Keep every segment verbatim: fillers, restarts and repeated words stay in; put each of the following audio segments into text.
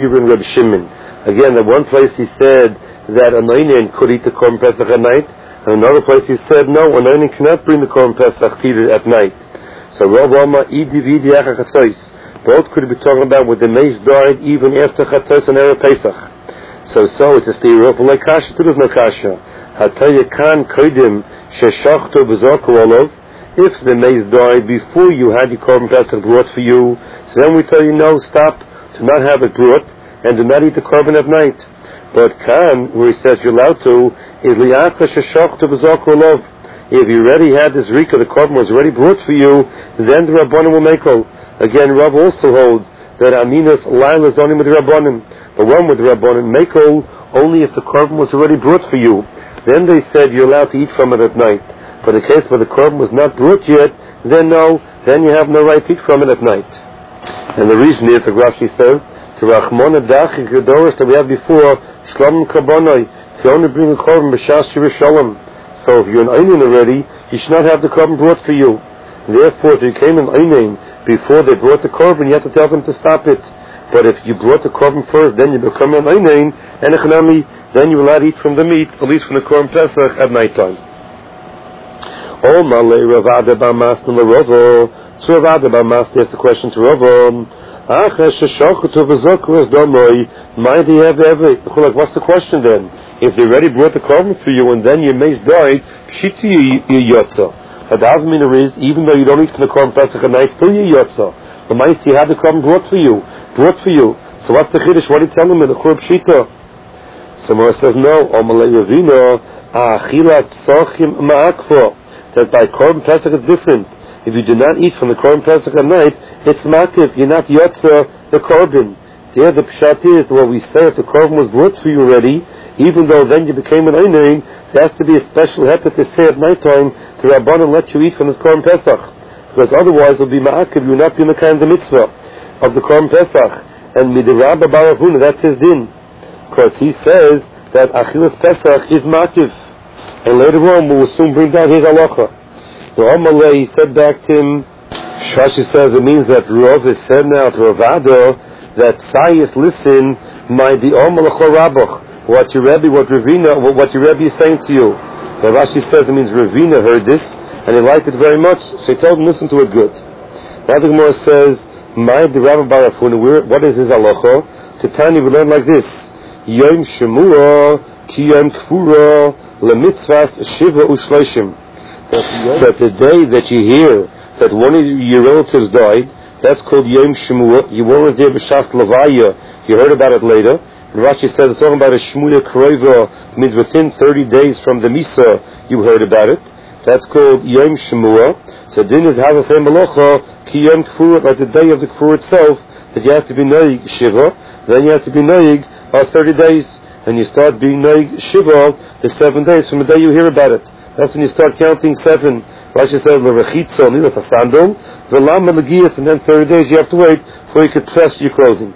even Reb Shimon. Again, at one place he said that an Einin could eat the Korban Pesach at night, and another place he said no, an Einin cannot bring the Korban Pesach to eat it at night. So Rav Amma Idi Vidi Acha Chatzos. Both could be talking about when the mace died even after Chatzos and Erev Pesach. So so it's a stira for like kasha. There is no kasha. Hataya kan kodim sheshachto b'zoku olav. If the mace died before you had your Korban Pesach brought for you, so then we tell you no, stop, to not have it brought, and do not eat the Korban at night. But kan, where he says you're allowed to, is li'aka sheshachto b'zoku olav. If you already had this rika, the Korban was already brought for you, then the Rabbanim will make all. Again, Rav also holds that Aminas Laila is only with the Rabbanim. The one with the Rabbanim, make all only if the Korban was already brought for you. Then they said you're allowed to eat from it at night. For the case where the Korban was not brought yet, then no, then you have no right to eat from it at night. And the reason is, like Rashi says, to Rachmona Dachi Gedoros that we had before, Shlom Kabonoi, if you only bring a Korban b'shas Yerushalayim. So if you're an Einin already, you should not have the Korban brought for you. Therefore, if you came an Einin before they brought the Korban, you have to tell them to stop it. But if you brought the Korban first, then you become an Einin, and a Chanami, then you will not eat from the meat, at least from the Korban Pesach at night time. Oh, Malay Ravada Bamas Nularovo. So Ravada Bamas asked the question to Ravo. What's the question then? If they already brought the Korban for you and then your mace died, Pshiti Yotza. But the Avmina is, even though you don't eat from the Korban Pesach at night, still you Yotza. The mace you had the Korban brought for you. Brought for you. So what's the Chiddush? What are you telling me? The Korban Pshita. Someone says no. Omalei Ravina. Achilas Psochim Ma'akvo. That by Korban Pesach is different. If you do not eat from the Korban Pesach at night, it's makiv. You're not yotza the Korban. So here the pshat is what we say: if the Korban was brought for you already, even though then you became an einin, there has to be a special heter to say at night time to Rabbanan let you eat from this Korban Pesach, because otherwise it will be ma'akiv. You're not doing the kind of mitzvah of the Korban Pesach. And midirabba barahuna, that's his din, because he says that achilas Pesach is makiv, and later on we will soon bring down his halacha. The Amalei said back to him, Shashi says it means that Rav is said now to Ravada that Sayis listen, my the Amalei Rabach, what your Rebbe, what Ravina, what your Rebbe is saying to you. The Rashi says it means Ravina heard this and he liked it very much, so he told him listen to it good. The other Gemara says, my the Rabbi Barafuna, what is his halacha? To Tani we learn like this: Yom Shemua ki Yom Kfura lemitzvas Shiva u'Shloshim. That the day that you hear that one of your relatives died, that's called Yom Shemua. You weren't there b'shas Levaya. You heard about it later. And Rashi says it's talking about a Shmuya Kroiva, means within thirty days from the Misa you heard about it. That's called Yom Shemua. So din is has the same malacha ki Yom Kfur, like the day of the Kfur itself, that you have to be Noig Shiva. Then you have to be Noig uh, thirty days, and you start being Noig Shiva the seven days from the day you hear about it. That's when you start counting seven. Rashi says l'rechitzo nilat a sandal, v'lam l'giyas, and then thirty days you have to wait before you can press your clothing.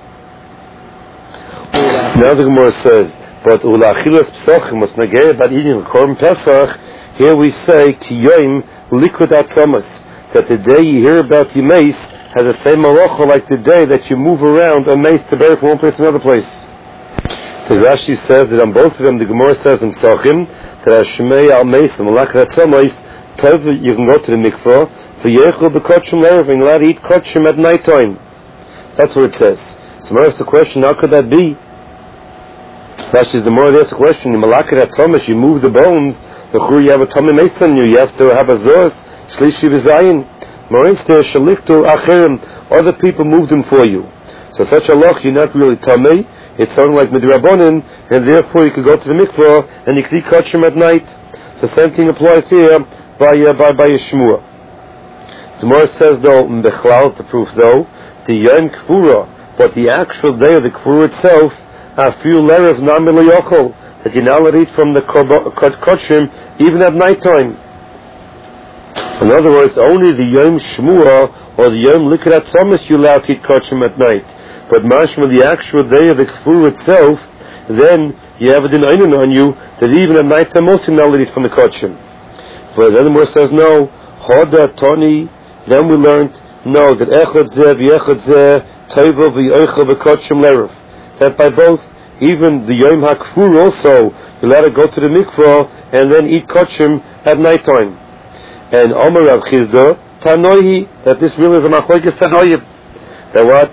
Now the Gemara says, but ula'achilas psochim was negei about eating Korban Pesach. Here we say ki yom likud atzamas, that the day you hear about your mace has the same malacha like the day that you move around a mace to bury from one place to another place. The Rashi says that on both of them, the Gemara says in Psochim that Hashmei al Meis and Malachat Tzomais, Tov, you can go to the mikvah for Yechol b'Kotshim Le'erev, and you're allowed to eat Kotshim at night time. That's what it says. So Gemara asks the question: how could that be? Rashi is the more asks the question: in Malachat Tzomais, you move the bones. The Chur, you have a Tomei Meis on you. You have to have a Zos Shlishi V'Zayin. Morinster Shaliktu Acherim. Other people moved them for you. So such a loch, you're not really Tomei. It's something like Midrabanan, and therefore you could go to the mikvah and you could eat kosher at night. So the same thing applies here by uh, by by Yeshua. The Gemara says though, Bechlal, it's the proof though, the Yom Kfura, but the actual day of the Kfura itself, Afiu Lerev Namil Yochol, that you're not allowed to eat from the kosher even at night time. In other words, only the Yom Shmua or the Yom Likud Atzamas you're allowed to eat kosher at night. But mashma, the actual day of the kfur itself, then you have a din einin on you that even at night time also you're not allowed to eat from the kosher. For the other more says no. Hoda Toni. Then we learned No, that echad zeh v'echad zeh toiva v'yoicha v'kotshim leruf. That by both, even the Yom HaKfur also, you let it go to the mikvah and then eat kotshim at night time. And Omer Rav Chizda, Tanoihi, that this really is a machlokes Tanoim. That what?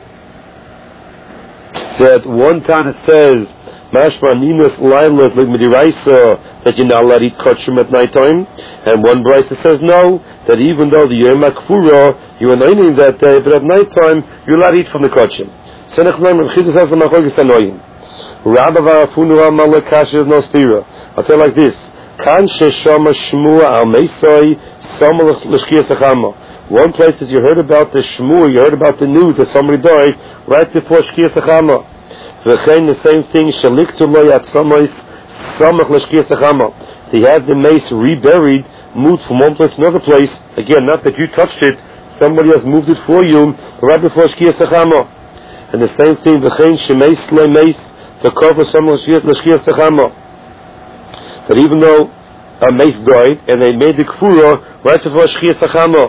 That one time it says, Mashma Ninas Lailat Midiraisa, that you're not allowed to eat kotshim at night time. And one brisa says no, that even though the Yom HaKfura, you are not eating that day, but at night time, you're allowed to eat from the kotshim. Senech Naim Rav Chizda says the machlokes Tanoim. Rabba Varafunu Ramala Kasha is no stira. I'll tell you like this. Kan Sheshama Shmua Al Meisai Samal Lashkiyas Achama. One place is you heard about the Shmua, you heard about the news that somebody died right before Shkiyas Achama. V'chein the same thing, Shaliktu Lo Yat Samais Samach Lashkiyas Achama. He had the mace reburied, moved from one place to another place. Again, not that you touched it, somebody else moved it for you, right before Shkiyas Achama. And the same thing, V'chein Shemeis Le Meis the cover some Lashkiyas Techama. That even though a mace died and they made the kfura right before Shkiyas Techama,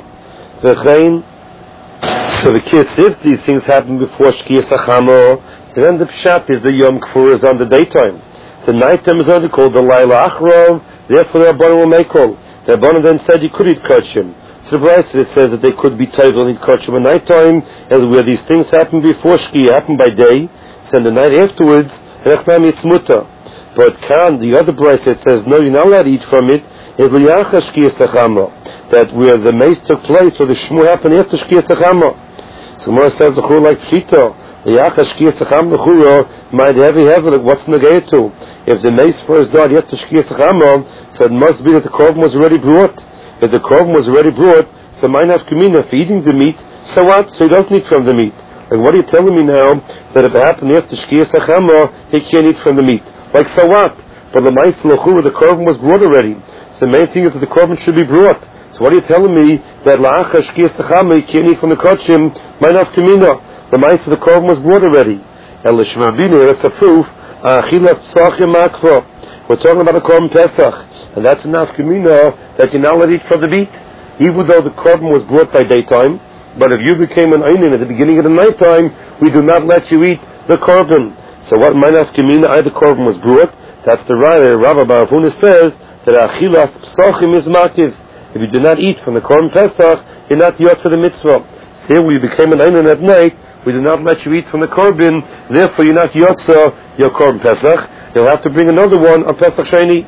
so the kids, if these things happen before Shkiyas Techama, so then the pshat is the Yom Kfur is on the daytime. The nighttime is only called the Laila Achrov, therefore the Rabbanan will make all. The Rabbanan then said you could eat kotshim. So the Brisa it says that they could be tied and eat kotshim at nighttime, and where these things happen before Shkiyah happen by day, so the night afterwards, it's muta. But can the other price it says no, you're not allowed to eat from it. Is liyacha shkiyas techama, that where the mace took place, or the shmu happened after shkiyas techama. So Gemara says the chur like pshita. Liyacha shkiyas techama the chura might have have like what's negated to. If the mace first died after shkiyas techama, so it must be that the korban was already brought. If the korban was already brought, so might have kumina for eating the meat. So what? So he doesn't eat from the meat. Like, what are you telling me now, that if it happened after Shkiyas Achama, he can't eat from the meat? Like, so what? But the Ma'is L'chura, the korban was brought already. So the main thing is that the korban should be brought. So what are you telling me, that La'acha Shkiyas Achama, he can't eat from the kotshim, Ma'inaf Kamina? The Ma'is of the korban was brought already. And L'shmabinu, that's a proof, Achilas Psachim Makva. We're talking about the korban Pesach. And that's enough Kamina, that you're not allowed to eat from the meat. Even though the korban was brought by daytime, but if you became an einin at the beginning of the night time, we do not let you eat the korban. So what Ma'inaf Kamina, either korban was brought, that's the right. Rabbi Barafuna says that Achilas Psachim is mativ. If you do not eat from the korban Pesach, you're not yot for the mitzvah. Say when you became an einin at night, we do not let you eat from the korban, therefore you're not yot your korban Pesach. You'll have to bring another one on Pesach Sheni.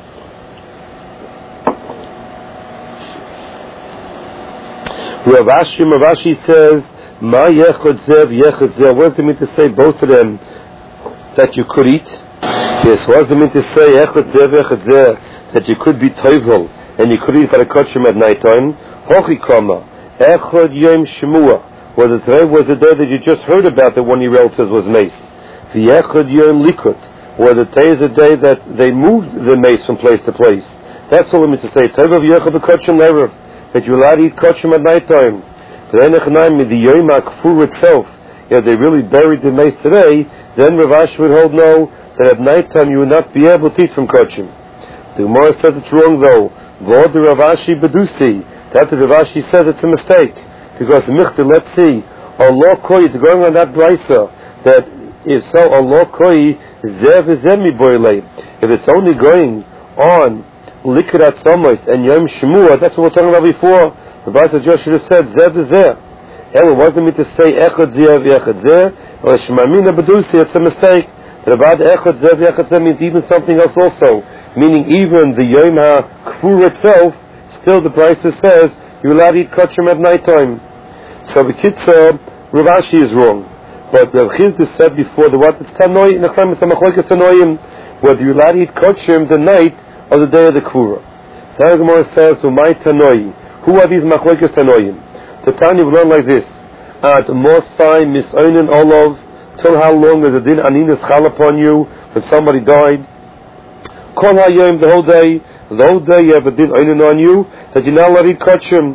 Rav Ashi, Rav Ashi says, Ma yechod zev, yechod zev. What does it mean to say both of them that you could eat? Yes, what does it mean to say echod zev, echod zev, that you could be toivel and you could eat for the kotshim at night time? Hochi kama, echod yom shemua. Was it today? Was it day that you just heard about that one of your relatives was mace? The echod yom likut. Was it today is the day that they moved the mace from place to place? That's all it means to say. Toivel yechod the kotshim lerev. That you're allowed to eat kotshim at night time. But then the Yom HaKfur itself, if they really buried the mace today, then Rav Ashi would hold no, that at night time you would not be able to eat from kotshim. The Gemara says it's wrong though. V'od Rav Ashi bedusi. That the Rav Ashi says it's a mistake. Because Michte, let's see, Allah koi, it's going on that brisa, that if so, Allah koi, zev zemi boile. If it's only going on Likirat Somos and Yom Shemua, that's what we're talking about before. The Brisa just should have said Zeh Zeh. And it wasn't me to say Echad Zeh Echad Zeh or Shemamina Bedusi. It's a mistake. That about Echad Zeh Echad Zeh means even something else also, meaning even the Yom HaKfur itself. Still, the Brisa says you're allowed to eat kotshim at night time. So the Kitzur, Rav Ashi is wrong. But Rav Chizda said before the what is Tanoi Nechem is a Machlokes Tanoim, whether you're allowed to eat kotshim the night of the day of the Kfura. The Gemara says, "Umay Tanoi." Who are these Machlokes Tanoim? The Tanya will learn like this: Ad Mosai Misoinen Olav. Till how long is a din aninus chal upon you when somebody died? Kol hayom, the whole day. The whole day you have a din oinen on you that you're not allowed to eat kotshim.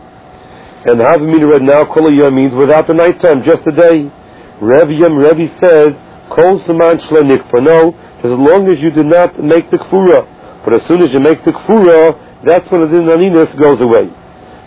And havimina read now kol hayom means without the night time, just the day. Rev Yom Revi says kol seman shlenik. For no, as long as you do not make the kfura. But as soon as you make the kfura, that's when the din aninus goes away.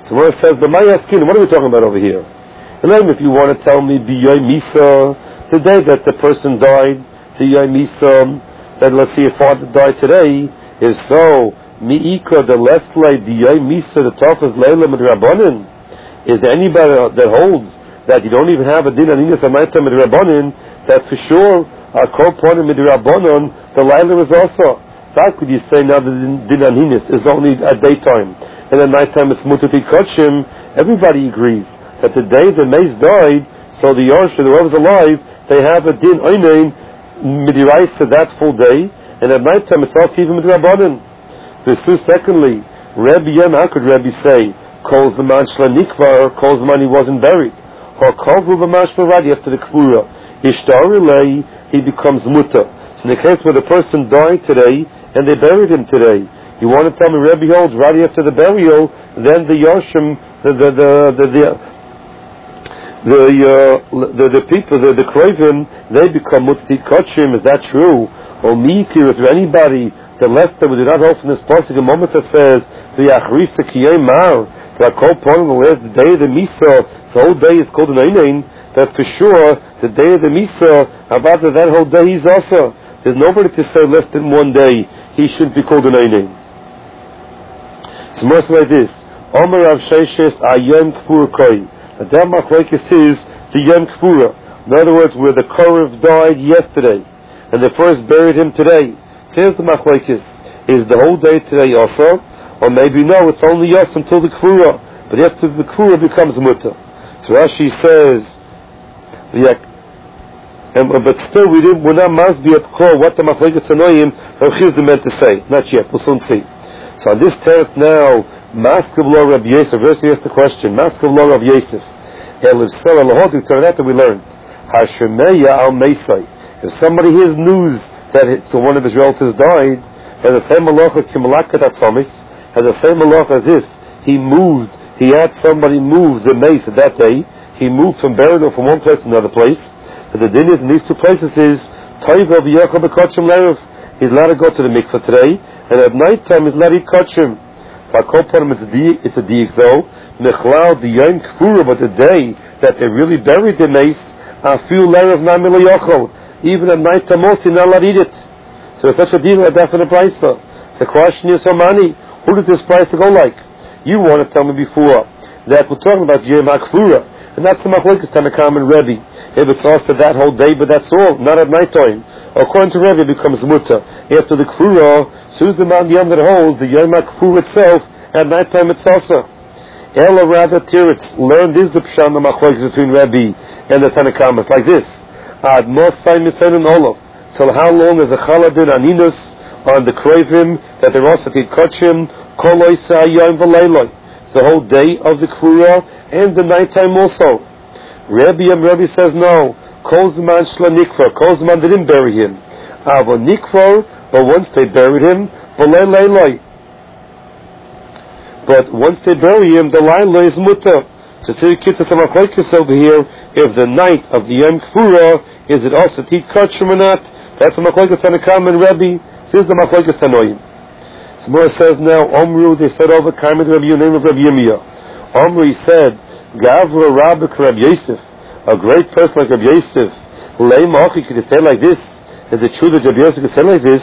So Gemara says, but my asking, what are we talking about over here? And then if you want to tell me, B'yoy Misa, the day that the person died, B'yoy Misa, that let's see, your father died today, if so, Mi'ika, the less like B'yoy Misa, the toughest Leila Midrabanan, is there anybody that holds that you don't even have a din aninas at night time Midrabanan, that for sure, a Korponim Midrabanan, the Leila is also. So how could you say now the din aninas is only at daytime, and at nighttime it's mutati kachim? Everybody agrees that the day the mace died, so the Yarsh, whoever's alive, they have a din oinain midiraisa that full day, and at nighttime it's also even midrabanan. So secondly, Rabbi Yem, how could Rabbi say, calls the man shla calls the man he wasn't buried, or kovru b'mash b'radi after the kvura, ishtar he becomes muta. So in the case where the person died today, and they buried him today, you want to tell me Rabbi holds right after the burial, then the Yoshim, the the the the the, the, uh, the, the people, the the Krovim, they become Mutati Kachim. Is that true? Or Mikir, is there anybody the less that we do not hold from this possible a moment that says the Achrisa Kiyem Mar, that call upon where's the day of the Misa, the whole day is called an Einain, that for sure the day of the Misa, about that whole day is also. There's nobody to say less than one day he should be called an Einain. It's more like this. Omer Rav Sheshes Ayem Kfur Koi. The Dam Machlekes is the Yom Kfura. In other words, where the Korev died yesterday, and they first buried him today. Says the Machlekes, is the whole day today also? Or maybe no, it's only us until the Kfura. But after the Kfura becomes Mutta. So Rashi says, and, but still we didn't, we're not must be at Kol, what the Machlekes Anoyim, Rav Chizda meant to say. Not yet, we'll soon see. So on this tenth now, Maskav Law Rav Yosef, first he asked the question, Maskav Law Rav Yosef, Eliv Sela Lahodu, turn that that we learned, Hashemeya Al Meisai, if somebody hears news that it, so one of his relatives died, has the same malacha Kimalakat Atzomis, has the same malacha as if he moved, he had somebody move the mace that day, he moved from burial from one place to another place, but the din is in these two places is, Toiva V'yachah B'kotchem Lerev, he's allowed to go to the mikveh today, and at night time he's allowed to catch him. So I call upon him, it's a diik, it's a diik though. Nechlal the Yom Kfura, but the day that they really buried the mace, I feel lerev namila yochel. Even at night time also, you're not allowed to eat it. So it's such a deal, a definite price. So the question is, so many, who does this price go like? You want to tell me before that we're talking about Yom Kfura, and that's the machlokes Tanakam and Rebbe. If it's also that whole day, but that's all, not at night time. According to Rebbe, it becomes muta. After the Kfura, so the man Yom that holds the Yom Kfura itself, at night time it's also. Ella rather Tiritz learned this the Pshan the machlokes between Rebbe and the Tanakam. It's like this: Ad Mosai Misen and Olav. Till how long is the Chaladin Aninus on the Krovim that they're also to catch him? Koloi Sa'ayim V'Leiloi. The whole day of the Kfura and the nighttime also. Rebbe and Rebbe says no. Kozman Shla Nikvar. Kozman didn't bury him. Ava Nikvar, but once they buried him, V'Leiloi. But once they bury him, the Laila is Mutta. So to kids some machlokes over here, if the night of the Yom Kfura is it also tit kachim or not? That's the machlokes Tanakam and Rebbe. This is the machlokes Tanoim. So Mora says now, Omru, they said over Kaimet Rabbi, your name of Rabbi Yirmiyah. Omru said, Gavra Rabbik Rabbi Yosef, a great person like Rabbi Yosef, Lei Machi, could say like this? Is it true that Rabbi Yosef could say like this?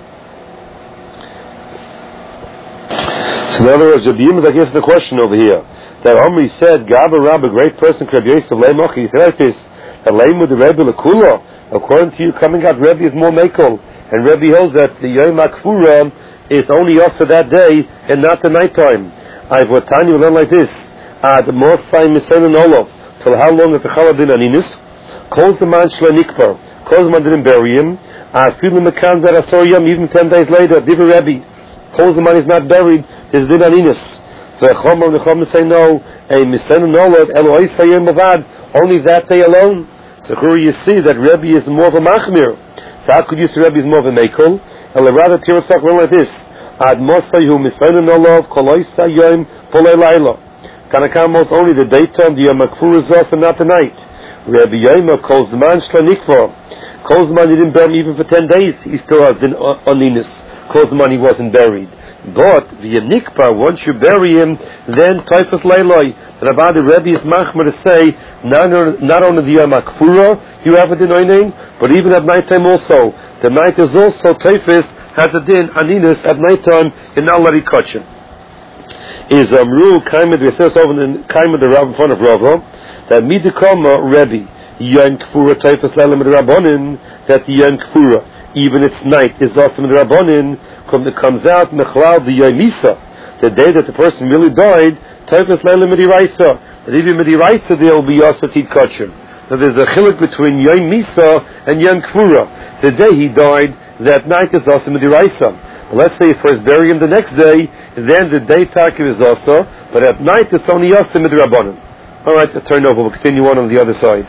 So in other words, Rabbi Yirmiyah, I guess the question over here, that Omri said, Gavra Rabbik, a great person like Rabbi Yosef, Lei Machi, he said like this, that Lei Mud Rebbe Lekula, according to you, coming out, Rebbe is more Mekel, and Rebbe holds that the Yom Kfura is only also that day and not the nighttime. I've what Tanya will learn like this: Ad Mosai Misen and Olav. Till how long is the Chaladin Aninus? Calls the man Shla Nikvar. Calls the man didn't bury him. I feel the Mekan that I saw him even ten days later. Diva Rebbe. Calls the man is not buried. His Din Aninus. So Echom and Echom say no. A Misen and Olav. Eloi Sayim Avad. Only that day alone. So here you see that Rebbe is more of a Machmir. So how could you say Rebbe is more of a Mekel? And rather Tirasach learn like this: Ad Mosayu Misayin Olav Koloi Sayim Polei Laila. Tanakam most only the daytime, the Yom Kfur is also not the night. Rabbi Yoma calls Zman Shla Nikvar. Calls Zman he didn't bury him even for ten days. He still has been on Ninus. Calls Zman he wasn't buried. But the nikpa, once you bury him, then typhus leiloi. The Rabbi the Rebbe is machmer to say not, not only the Yom HaKfura you have a din oining, but even at nighttime also. The night is also typhus has a din aninus at nighttime in already kachim. Is amru kaimad we says over in kaimad the Rav in front of Rava that midikama Rebbe Yom Kfura typhus leilim rabbanin that the Yom Kfura even its night is also in the rabbanin. It comes out mechlal the Yom Misa, the day that the person really died. Typhus leilim midiraisa, that even midiraisa there will be also tit kachim. So there's a chiluk between Yom Misa and Yom Kfura. The day he died, that night is also midiraisa. Let's say if first bury him the next day, then the day takiv is also, but at night it's only also midrabanan. All right, I'll turn over. We'll continue on on the other side.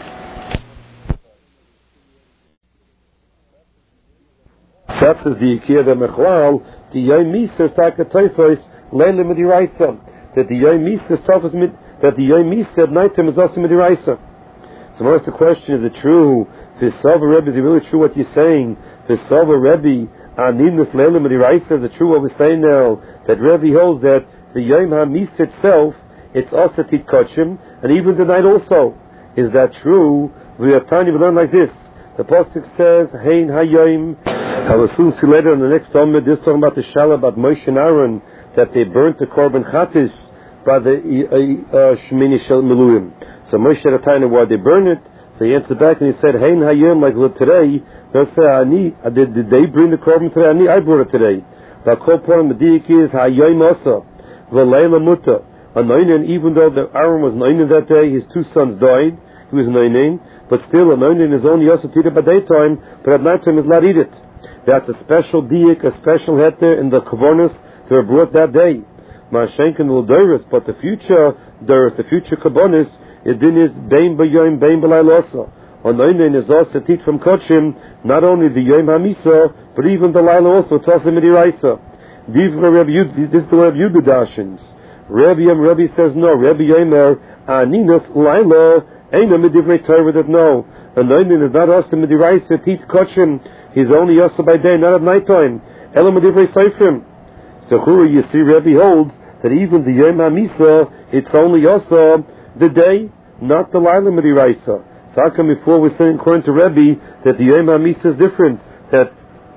That is the ikir the mechlal the Yom Misa taka typhus leila midiraisa. That the Yom Misa typhus mid that the Yom Misa at nighttime is also midiraisa. So, what's the question? Is it true? V'sava Rebbe, is it really true what you're saying? V'sava Rebbe, aninus leila midiraisa. Is it true what we're saying now? That Rebbe holds that the Yom HaMisa itself, it's also tit kachim, and even the night also. Is that true? We have time to learn like this. The pasuk says, Hein Hayom. I will soon see later in the next Talmud, this talking about the Shala, about Moshe and Aaron, that they burnt the Korban Chatis by the uh, Shemini Shel Miluim. So Moshe had a time why they burned it, so he answered back and he said, Hein Hayom, like today, they'll say, Ani, did, did they bring the Korban today? Ani, I brought it today. The Kol Porim Medik is Hayom Asa, V'Leila Muta. Anoinen, even though the Aaron was Anoinen that day, his two sons died, he was Anoinen, but still Anoinen is only also eaten by daytime, but at nighttime is not eat it. That's a special diak, a special heter in the kavonos that were brought that day. Ma'ashenkin will doris, but the future doris, the future kavonos, it din is bein b'yom, bein b'laylosa. Anoinen is also teach from kochim, not only the yom hamisa, but even the layla also. It's also midiraisa. Divra Rabbi Yud, this is the way of Yudu Dashins. Rabbi Yom Rabbi says no. Rabbi Yomer aninus layla ain't a midivrei Torah that no. Anoinen is not also midiraisa teach kochim. He's only also by day, not at nighttime. Elam Adivrei Seifrim. So Chura, you see, Rebbe holds that even the Yom HaMisa, it's only also the day, not the Laila Midiraisa. So how come before we're saying, according to Rebbe, that the Yom HaMisa is different? That,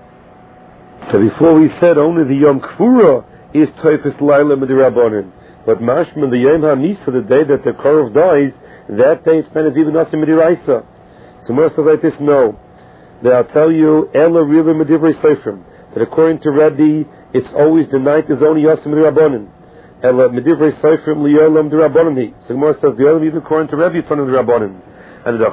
that before we said only the Yom Kfura is Typhus Laila Midirabonin. But Mashman, the Yom HaMisa, the day that the Korov dies, that day it's kind of even also Midiraisa. So most of like this, no. That I'll tell you, Ella really Medivrei Seifrim, that according to Rebbe, it's always the night is only Yasim Rabbanim. Ella Medivrei Seifrim Liyolam the Rabbanim. So Gemara says the only according to Rebbe it's only the Rabbanim. And the